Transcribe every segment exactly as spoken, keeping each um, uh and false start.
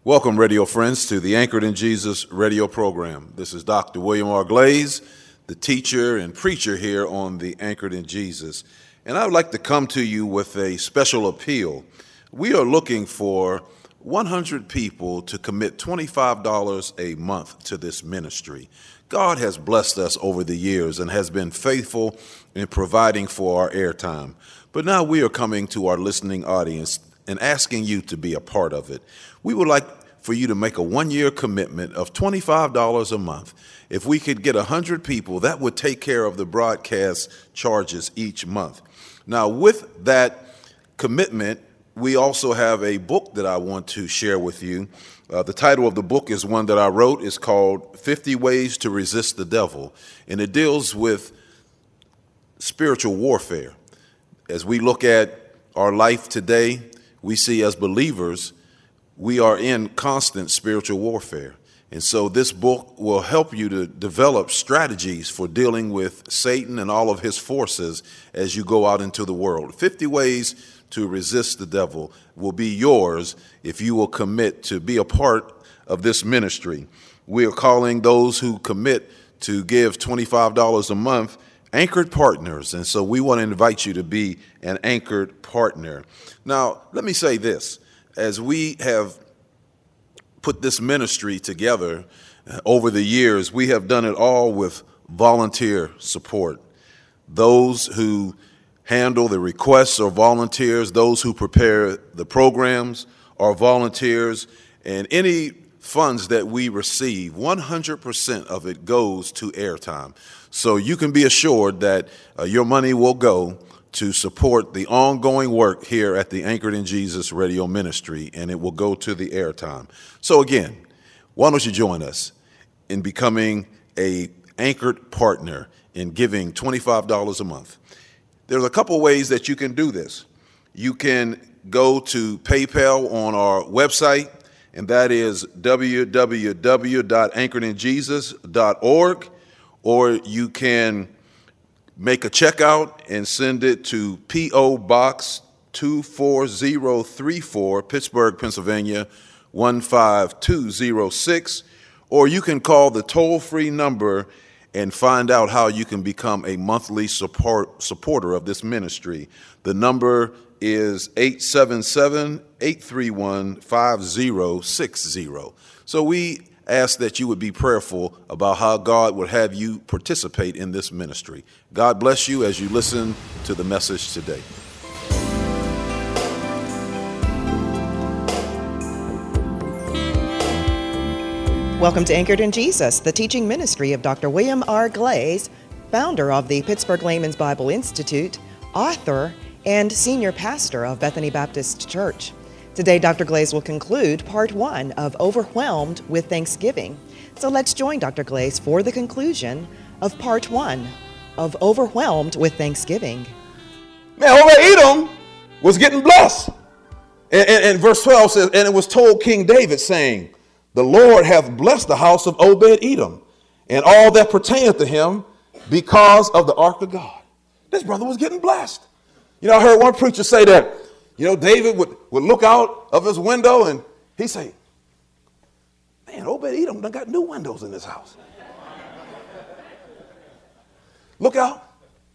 Welcome, radio friends, to the Anchored in Jesus radio program. This is Doctor William R. Glaze, the teacher and preacher here on the Anchored in Jesus. And I would like to come to you with a special appeal. We are looking for one hundred people to commit twenty-five dollars a month to this ministry. God has blessed us over the years and has been faithful in providing for our airtime. But now we are coming to our listening audience and asking you to be a part of it. We would like for you to make a one-year commitment of twenty-five dollars a month. If we could get one hundred people, that would take care of the broadcast charges each month. Now, with that commitment, we also have a book that I want to share with you. Uh, the title of the book is one that I wrote. It's called fifty Ways to Resist the Devil, and it deals with spiritual warfare. As we look at our life today, we see as believers, we are in constant spiritual warfare. And so this book will help you to develop strategies for dealing with Satan and all of his forces as you go out into the world. fifty Ways to Resist the Devil will be yours if you will commit to be a part of this ministry. We are calling those who commit to give twenty-five dollars a month anchored partners. And so we want to invite you to be an anchored partner. Now, let me say this. As we have put this ministry together uh, over the years, we have done it all with volunteer support. Those who handle the requests are volunteers. Those who prepare the programs are volunteers. And any funds that we receive, one hundred percent of it goes to airtime. So you can be assured that uh, your money will go to support the ongoing work here at the Anchored in Jesus radio ministry, and it will go to the airtime. So again, why don't you join us in becoming a anchored partner in giving twenty-five dollars a month? There's a couple ways that you can do this. You can go to PayPal on our website, and that is w w w dot anchored in jesus dot org, or you can make a checkout and send it to P O Box two four zero three four, Pittsburgh, Pennsylvania, one five two zero six, or you can call the toll-free number and find out how you can become a monthly support supporter of this ministry. The number is eight seven seven, eight three one, five zero six zero. So we ask that you would be prayerful about how God would have you participate in this ministry. God bless you as you listen to the message today. Welcome to Anchored in Jesus, the teaching ministry of Doctor William R. Glaze, founder of the Pittsburgh Layman's Bible Institute, author, and senior pastor of Bethany Baptist Church. Today, Doctor Glaze will conclude part one of Overwhelmed with Thanksgiving. So let's join Doctor Glaze for the conclusion of part one of Overwhelmed with Thanksgiving. Man, Obed-Edom was getting blessed. And, and, and verse twelve says, and it was told King David, saying, the Lord hath blessed the house of Obed-Edom and all that pertaineth to him because of the ark of God. This brother was getting blessed. You know, I heard one preacher say that, you know, David would, would look out of his window and he'd say, man, Obed-Edom done got new windows in this house. Look out.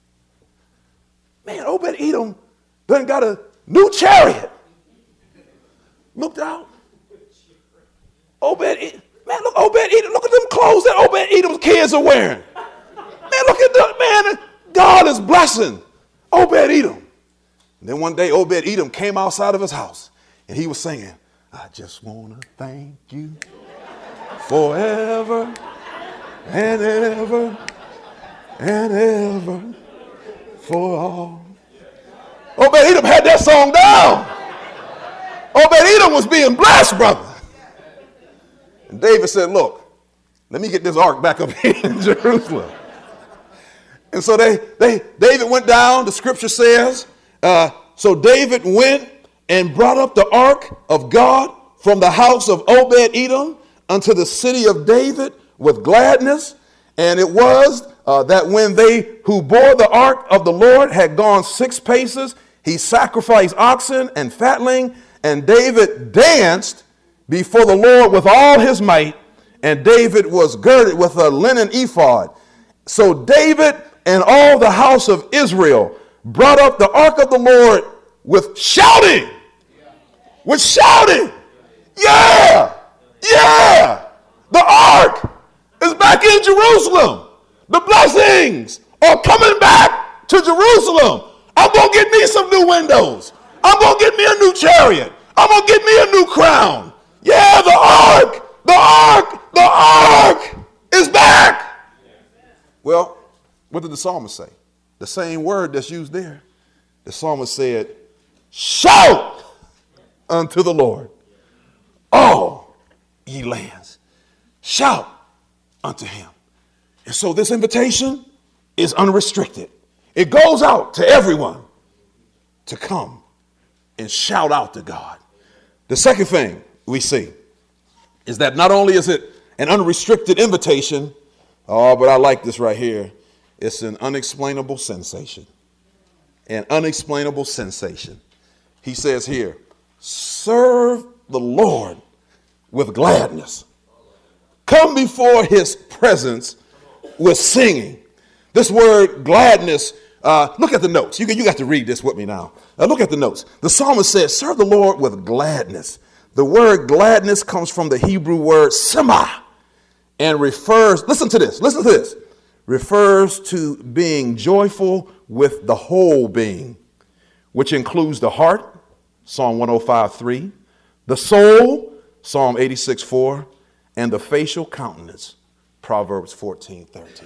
Man, Obed-Edom done got a new chariot. Looked out. Obed-Edom, man, look, Obed-Edom, look at them clothes that Obed-Edom's kids are wearing. Man, look at the, man, God is blessing Obed-Edom. And then one day, Obed-Edom came outside of his house, and he was singing, I just want to thank you forever and ever and ever for all. Obed-Edom had that song down. Obed-Edom was being blessed, brother. And David said, look, let me get this ark back up here in Jerusalem. And so they, they, David went down, the scripture says, uh, so David went and brought up the ark of God from the house of Obed-Edom unto the city of David with gladness. And it was uh, that when they who bore the ark of the Lord had gone six paces, he sacrificed oxen and fatling, and David danced before the Lord with all his might, and David was girded with a linen ephod. So David and all the house of Israel brought up the ark of the Lord with shouting. With shouting. Yeah. Yeah. The ark is back in Jerusalem. The blessings are coming back to Jerusalem. I'm going to get me some new windows. I'm going to get me a new chariot. I'm going to get me a new crown. Yeah, the ark, the ark, the ark is back. Well, what did the psalmist say? The same word that's used there. The psalmist said, shout unto the Lord, all ye lands. Shout unto him. And so this invitation is unrestricted. It goes out to everyone to come and shout out to God. The second thing we see is that not only is it an unrestricted invitation, oh, but I like this right here. It's an unexplainable sensation. An unexplainable sensation. He says here, serve the Lord with gladness. Come before his presence with singing. This word gladness, uh, look at the notes. You, you got to read this with me now. Now look at the notes. The psalmist says, serve the Lord with gladness. The word gladness comes from the Hebrew word sema and refers, listen to this, listen to this, refers to being joyful with the whole being, which includes the heart, Psalm one oh five three, the soul, Psalm eighty-six four, and the facial countenance, Proverbs fourteen thirteen.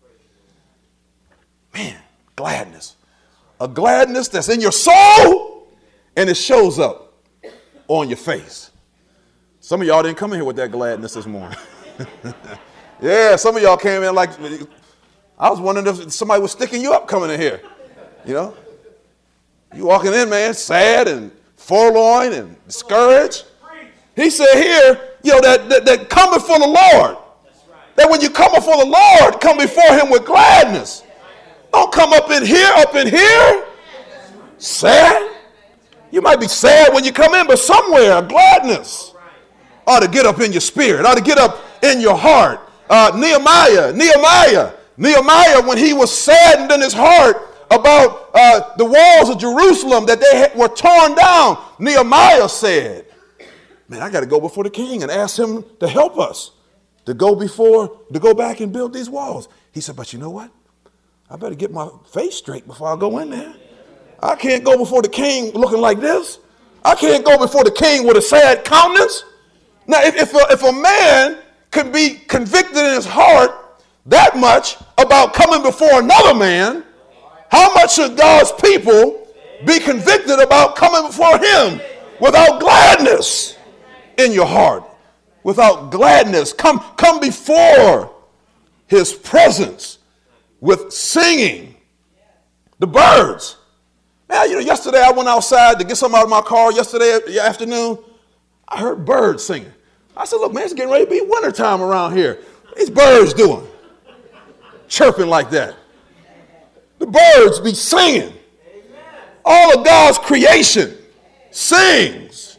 Man, gladness. A gladness that's in your soul and it shows up on your face. Some of y'all didn't come in here with that gladness this morning. Yeah, some of y'all came in like, I was wondering if somebody was sticking you up coming in here. You know? You walking in, man, sad and forlorn and discouraged. He said here, you know, that, that, that come before the Lord. That when you come before the Lord, come before him with gladness. Don't come up in here, up in here, sad. You might be sad when you come in, but somewhere, gladness ought to get up in your spirit, ought to get up in your heart. Uh, Nehemiah, Nehemiah, Nehemiah, when he was saddened in his heart about uh, the walls of Jerusalem that they had, were torn down, Nehemiah said, man, I got to go before the king and ask him to help us to go before, to go back and build these walls. He said, but you know what? I better get my face straight before I go in there. I can't go before the king looking like this. I can't go before the king with a sad countenance. Now, if, if, a, if a man could be convicted in his heart that much about coming before another man, how much should God's people be convicted about coming before him without gladness in your heart? Without gladness. Come, come before his presence with singing. The birds. Man, you know, yesterday I went outside to get something out of my car yesterday afternoon. I heard birds singing. I said, look, man, it's getting ready to be wintertime around here. What these birds doing? Chirping like that. The birds be singing. All of God's creation sings.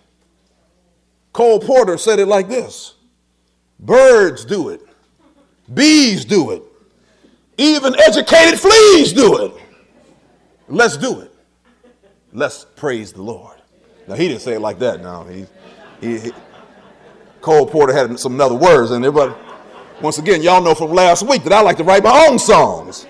Cole Porter said it like this. Birds do it. Bees do it. Even educated fleas do it. Let's do it. Let's praise the Lord. Now, he didn't say it like that. No, he, he, he Cole Porter had some other words in there, but once again, y'all know from last week that I like to write my own songs.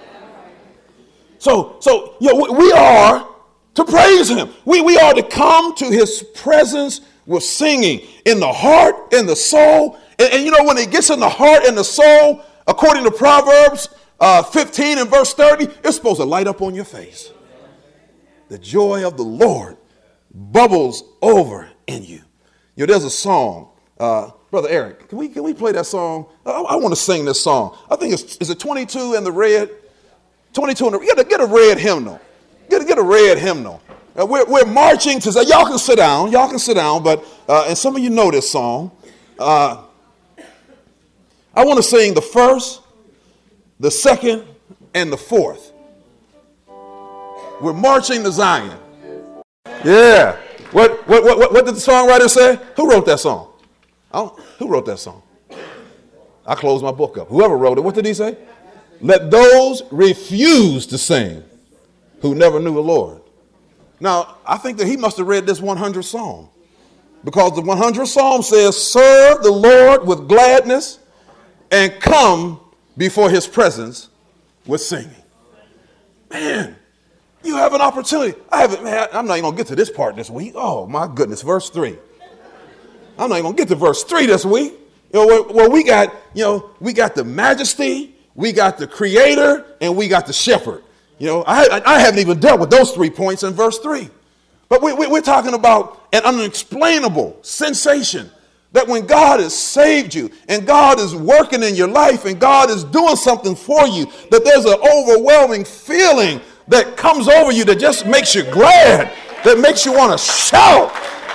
So, so you know, we are to praise him. We, we are to come to his presence with singing in the heart, in the soul. And, and you know, when it gets in the heart and the soul, according to Proverbs uh, fifteen and verse thirty, it's supposed to light up on your face. The joy of the Lord bubbles over in you. You know, there's a song, uh, Brother Eric, can we can we play that song? I, I want to sing this song. I think it's, is it twenty-two in the red? twenty-two in the, get a, get a red hymnal. Get a, get a red hymnal. Uh, we're, we're marching to, y'all can sit down, y'all can sit down, but, uh, and some of you know this song. Uh, I want to sing the first, the second, and the fourth. We're marching to Zion. Yeah. What, what, what, what did the songwriter say? Who wrote that song? Oh, who wrote that song? I closed my book up. Whoever wrote it, what did he say? Let those refuse to sing who never knew the Lord. Now, I think that he must have read this one hundredth Psalm, because the one hundredth Psalm says, serve the Lord with gladness and come before his presence with singing. Man, you have an opportunity. I haven't, man, I'm not even going to get to this part this week. Oh, my goodness, verse three. I'm not even going to get to verse three this week. You know, where, where we got, you know, we got the majesty, we got the creator, and we got the shepherd. You know, I, I haven't even dealt with those three points in verse three. But we, we, we're talking about an unexplainable sensation that when God has saved you and God is working in your life and God is doing something for you, that there's an overwhelming feeling that comes over you that just makes you glad, that makes you want to shout.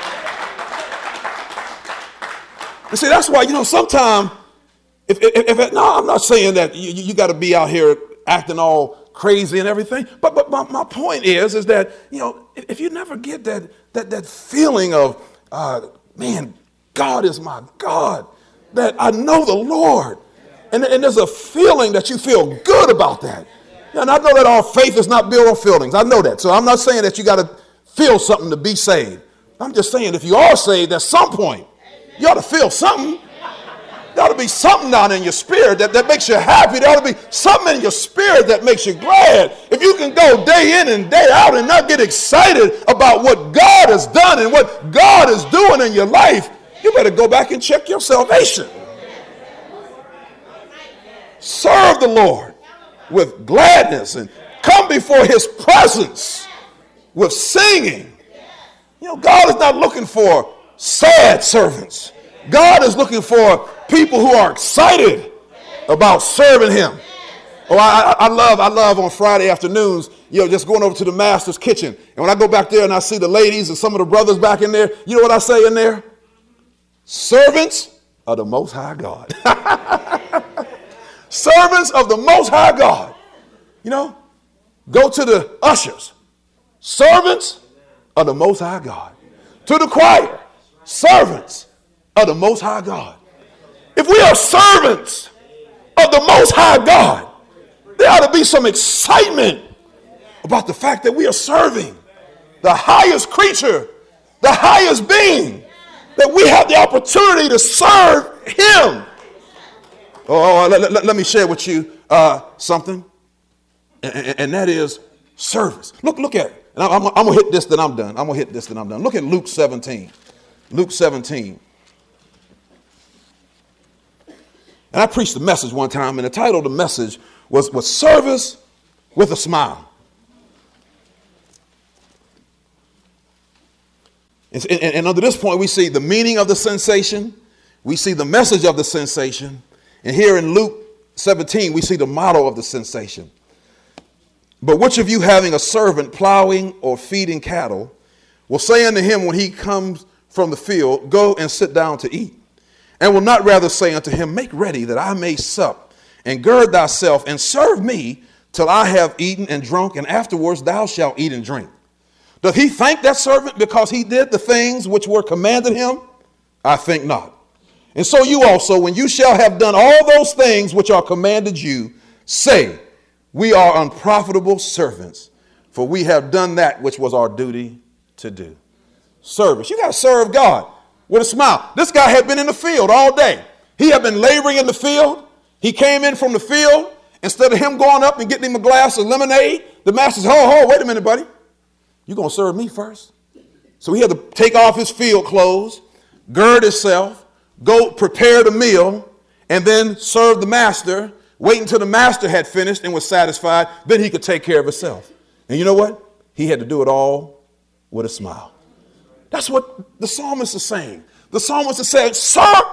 You see, that's why, you know, sometimes, if, if, if no, I'm not saying that you, you got to be out here acting all crazy and everything, but but my, my point is, is that, you know, if, if you never get that that that feeling of, uh, man, God is my God, that I know the Lord, and, and there's a feeling that you feel good about that. And I know that our faith is not built on feelings. I know that. So I'm not saying that you got to feel something to be saved. I'm just saying if you are saved at some point, you ought to feel something. There ought to be something down in your spirit that, that makes you happy. There ought to be something in your spirit that makes you glad. If you can go day in and day out and not get excited about what God has done and what God is doing in your life, you better go back and check your salvation. Serve the Lord with gladness and come before his presence with singing. You know, God is not looking for sad servants. God is looking for people who are excited about serving him. Oh, I, I love, I love on Friday afternoons, you know, just going over to the master's kitchen. And when I go back there and I see the ladies and some of the brothers back in there, you know what I say in there? Servants of the Most High God. Servants of the Most High God. You know, go to the ushers. Servants of the Most High God. To the choir. Servants of the Most High God. If we are servants of the Most High God, there ought to be some excitement about the fact that we are serving the highest creature, the highest being, that we have the opportunity to serve him. Oh, let, let, let me share with you uh, something, and, and, and that is service. Look, look at it. And I'm, I'm, I'm going to hit this, then I'm done. I'm going to hit this, then I'm done. Look at Luke seventeen. Luke seventeen. And I preached a message one time, and the title of the message was, was Service with a Smile. And, and, and under this point, we see the meaning of the sensation. We see the message of the sensation. And here in Luke seventeen, we see the model of the sensation. But which of you, having a servant plowing or feeding cattle, will say unto him when he comes from the field, go and sit down to eat? And will not rather say unto him, make ready that I may sup, and gird thyself, and serve me till I have eaten and drunk, and afterwards thou shalt eat and drink. Doth he thank that servant because he did the things which were commanded him? I think not. And so you also, when you shall have done all those things which are commanded you, say, we are unprofitable servants, for we have done that which was our duty to do. Service. You got to serve God with a smile. This guy had been in the field all day. He had been laboring in the field. He came in from the field. Instead of him going up and getting him a glass of lemonade, the master said, ho, ho, wait a minute, buddy. You're going to serve me first. So he had to take off his field clothes, gird himself, go prepare the meal, and then serve the master, wait until the master had finished and was satisfied, then he could take care of himself. And you know what? He had to do it all with a smile. That's what the psalmist is saying. The psalmist is saying, serve,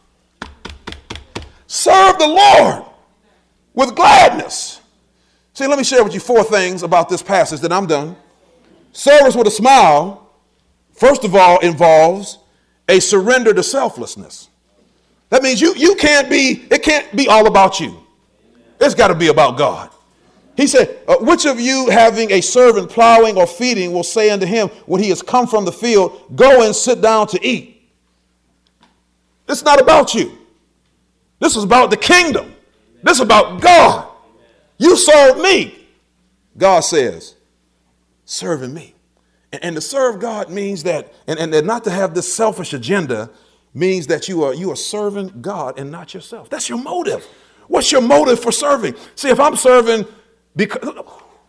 serve the Lord with gladness. See, let me share with you four things about this passage, then I'm done. Service with a smile, first of all, involves a surrender to selflessness. That means you, you can't be, it can't be all about you. It's got to be about God. He said, uh, which of you having a servant plowing or feeding will say unto him when he has come from the field, go and sit down to eat? This is not about you. This is about the kingdom. This is about God. You serve me. God says, serving me. And, and to serve God means that, and, and not to have this selfish agenda means that you are, you are serving God and not yourself. That's your motive. What's your motive for serving? See, if I'm serving because,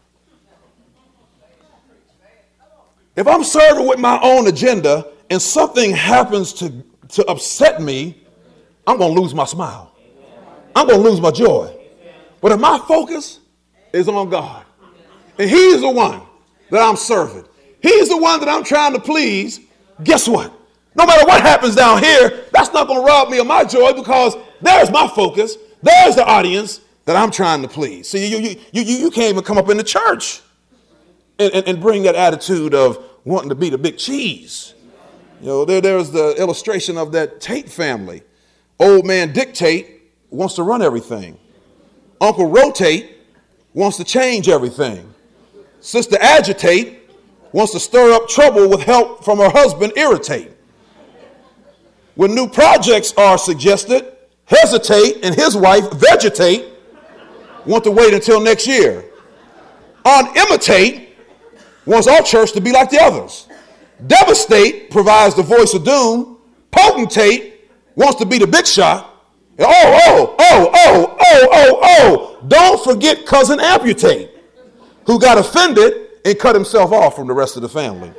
if I'm serving with my own agenda and something happens to, to upset me, I'm going to lose my smile. I'm going to lose my joy. But if my focus is on God, and he's the one that I'm serving, he's the one that I'm trying to please, guess what? No matter what happens down here, that's not going to rob me of my joy, because there's my focus. There's the audience that I'm trying to please. See, you, you, you, you can't even come up in the church and, and, and bring that attitude of wanting to be the big cheese. You know, there, there's the illustration of that Tate family. Old man Dictate wants to run everything. Uncle Rotate wants to change everything. Sister Agitate wants to stir up trouble with help from her husband Irritate. When new projects are suggested, Hesitate and his wife Vegetate want to wait until next year. On Imitate wants our church to be like the others. Devastate provides the voice of doom. Potentate wants to be the big shot. Oh, oh, oh, oh, oh, oh, oh. Don't forget cousin Amputate, who got offended and cut himself off from the rest of the family.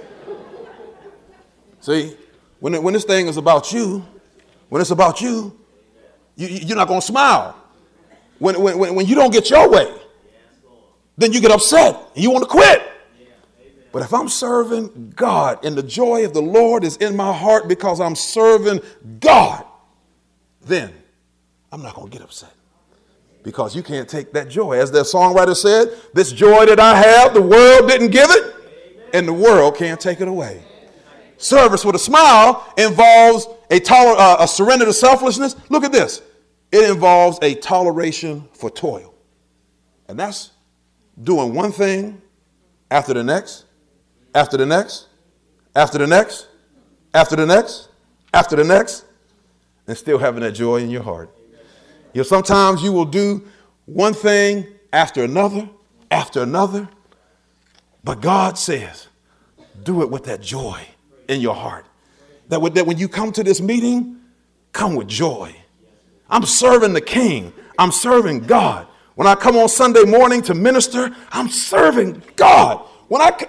See, when, it, when this thing is about you, when it's about you, you you're not going to smile. When, when, when you don't get your way, then you get upset and you want to quit. But if I'm serving God and the joy of the Lord is in my heart because I'm serving God, then I'm not going to get upset, because you can't take that joy. As the songwriter said, this joy that I have, the world didn't give it, and the world can't take it away. Service with a smile involves a, toler- uh, a surrender to selflessness. Look at this. It involves a toleration for toil. And that's doing one thing after the next, after the next, after the next, after the next, after the next, and still having that joy in your heart. You know, sometimes you will do one thing after another, after another, but God says, do it with that joy in your heart. That, that when you come to this meeting, come with joy. I'm serving the King. I'm serving God. When I come on Sunday morning to minister, I'm serving God. When I,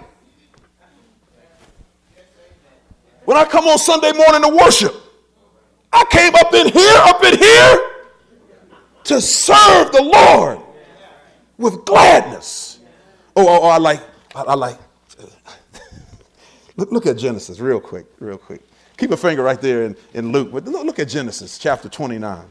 when I come on Sunday morning to worship, I came up in here, up in here, to serve the Lord with gladness. Oh, oh, oh I like, I, I like. look, look at Genesis real quick, real quick. Keep a finger right there in, in Luke. But look at Genesis chapter twenty-nine.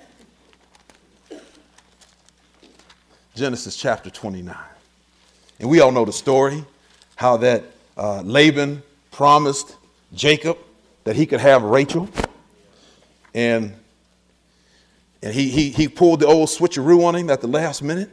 Genesis chapter twenty-nine. And we all know the story, how that uh, Laban promised Jacob that he could have Rachel. And, and he, he, he pulled the old switcheroo on him at the last minute.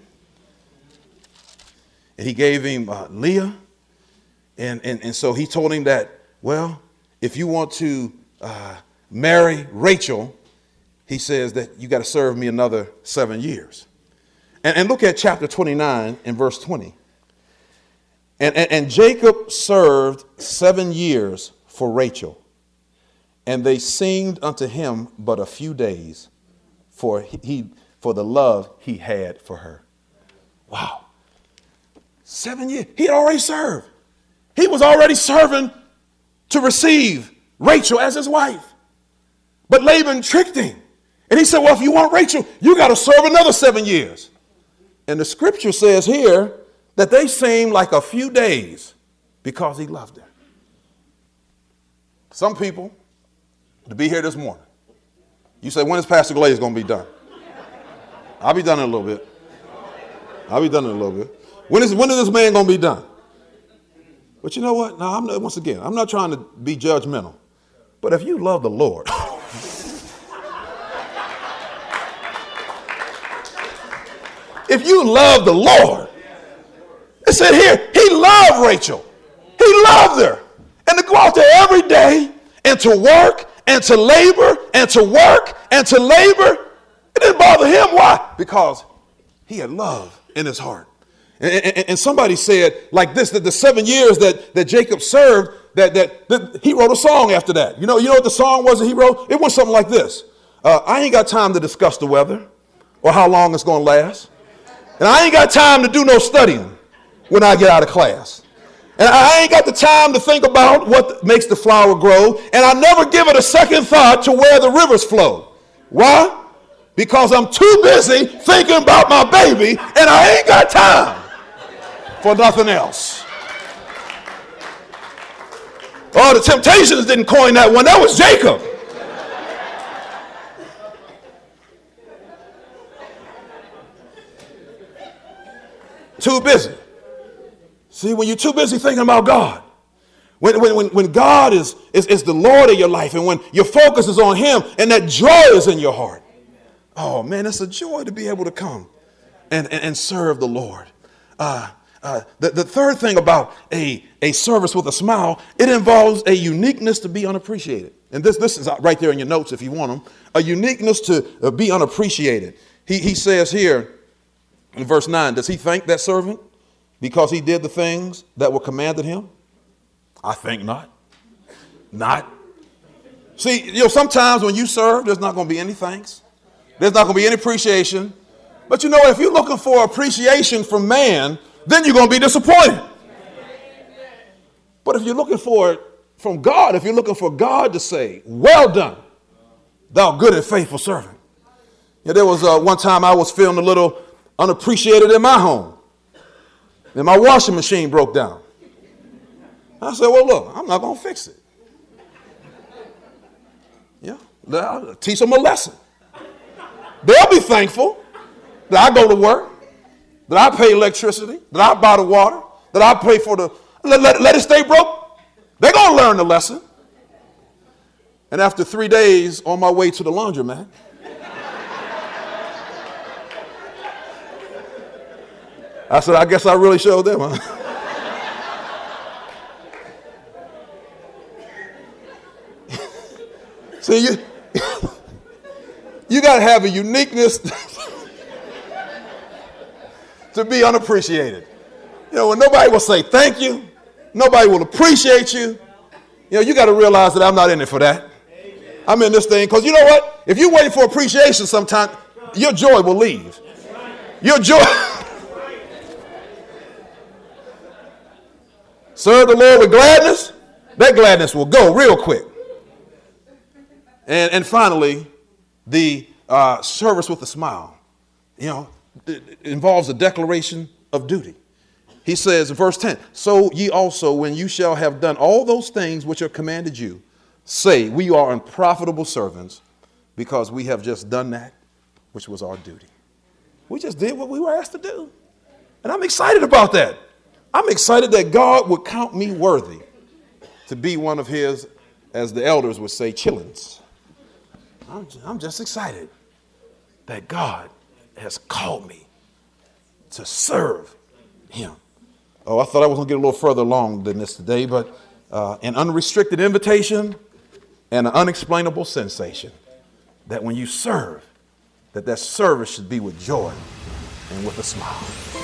And he gave him uh, Leah. And, and, and so he told him that, well, if you want to uh, marry Rachel, he says that you got to serve me another seven years. And, and look at chapter twenty-nine and verse twenty. And, and, and Jacob served seven years for Rachel, and they seemed unto him but a few days, for he for the love he had for her. Wow. Seven years. He had already served. He was already serving to receive Rachel as his wife. But Laban tricked him. And he said, well, if you want Rachel, you got to serve another seven years. And the scripture says here that they seemed like a few days because he loved her. Some people, to be here this morning, you say, when is Pastor Glaze going to be done? I'll be done in a little bit. I'll be done in a little bit. When is, when is this man going to be done? But you know what? Now, I'm not, once again, I'm not trying to be judgmental. But if you love the Lord, if you love the Lord, It said here, he loved Rachel. He loved her. And to go out there every day and to work and to labor and to work and to labor, it didn't bother him. Why? Because he had love in his heart. And, and, and somebody said like this, that the seven years that, that Jacob served, that, that, that he wrote a song after that. You know, you know what the song was that he wrote? It went something like this. Uh, I ain't got time to discuss the weather or how long it's going to last. And I ain't got time to do no studying when I get out of class. And I ain't got the time to think about what makes the flower grow. And I never give it a second thought to where the rivers flow. Why? Because I'm too busy thinking about my baby and I ain't got time for nothing else. Oh, the Temptations didn't coin that one. That was Jacob. Too busy. See, when you're too busy thinking about God, when, when, when, when God is, is, is the Lord of your life, and when your focus is on him and that joy is in your heart, oh man, it's a joy to be able to come and, and, and serve the Lord. Uh, uh, the, the third thing about a, a service with a smile, it involves a uniqueness to be unappreciated. And this, this is right there in your notes if you want them. A uniqueness to uh, be unappreciated. He, he says here in verse nine, does he thank that servant because he did the things that were commanded him? I think not. Not. See, you know, sometimes when you serve, there's not going to be any thanks. There's not going to be any appreciation. But you know, if you're looking for appreciation from man, then you're going to be disappointed. But if you're looking for it from God, if you're looking for God to say, well done, thou good and faithful servant. You know, there was uh, one time I was feeling a little unappreciated in my home. And my washing machine broke down. I said, well, look, I'm not going to fix it. Yeah, I'll teach them a lesson. They'll be thankful that I go to work, that I pay electricity, that I buy the water, that I pay for the, let, let, let it stay broke. They're going to learn the lesson. And after three days on my way to the laundromat, I said, I guess I really showed them, huh? See, you, you got to have a uniqueness to be unappreciated. You know, when nobody will say thank you, nobody will appreciate you, you know, you got to realize that I'm not in it for that. I'm in this thing because you know what? If you're waiting for appreciation sometime, your joy will leave. Your joy... Serve the Lord with gladness, that gladness will go real quick. And, and finally, the uh, service with a smile, you know, it, it involves a declaration of duty. He says in verse ten, so ye also, when you shall have done all those things which are commanded you, say, we are unprofitable servants because we have just done that which was our duty. We just did what we were asked to do. And I'm excited about that. I'm excited that God would count me worthy to be one of his, as the elders would say, chillins. I'm, I'm just excited that God has called me to serve him. Oh, I thought I was going to get a little further along than this today, but uh, an unrestricted invitation and an unexplainable sensation that when you serve, that that service should be with joy and with a smile.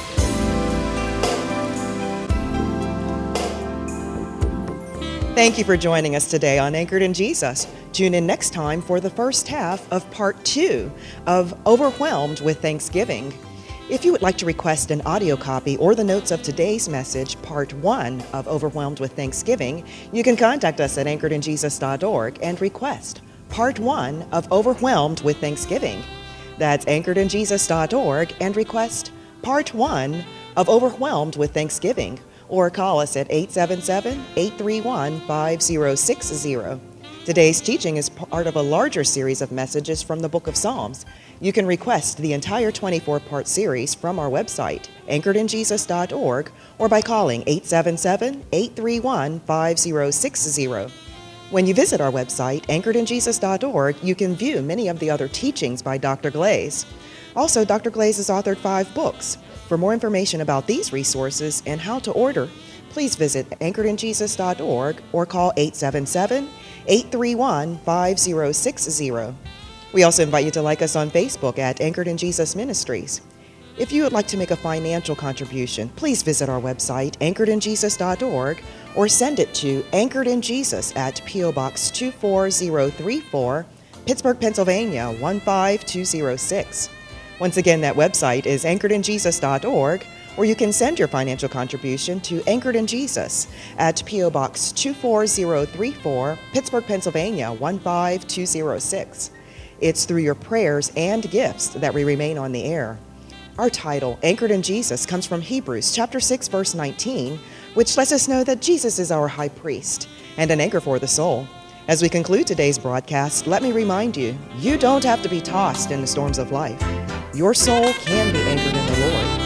Thank you for joining us today on Anchored in Jesus. Tune in next time for the first half of part two of Overwhelmed with Thanksgiving. If you would like to request an audio copy or the notes of today's message, part one of Overwhelmed with Thanksgiving, you can contact us at anchored in jesus dot org and request part one of Overwhelmed with Thanksgiving. That's anchored in jesus dot org and request part one of Overwhelmed with Thanksgiving. Or call us at eight seven seven, eight three one, five zero six zero. Today's teaching is part of a larger series of messages from the book of Psalms. You can request the entire twenty-four part series from our website, anchored in jesus dot org, or by calling eight seven seven, eight three one, five zero six zero. When you visit our website, anchored in jesus dot org, you can view many of the other teachings by Doctor Glaze. Also, Doctor Glaze has authored five books. For more information about these resources and how to order, please visit anchored in jesus dot org or call eight seven seven, eight three one, five zero six zero. We also invite you to like us on Facebook at Anchored in Jesus Ministries. If you would like to make a financial contribution, please visit our website, anchored in jesus dot org, or send it to Anchored in Jesus at P O Box two four zero three four, Pittsburgh, Pennsylvania one five two zero six. Once again, that website is anchored in jesus dot org, or you can send your financial contribution to Anchored in Jesus at P O Box two four zero three four, Pittsburgh, Pennsylvania one five two zero six. It's through your prayers and gifts that we remain on the air. Our title, Anchored in Jesus, comes from Hebrews chapter six, verse nineteen, which lets us know that Jesus is our high priest and an anchor for the soul. As we conclude today's broadcast, let me remind you, you don't have to be tossed in the storms of life. Your soul can be anchored in the Lord.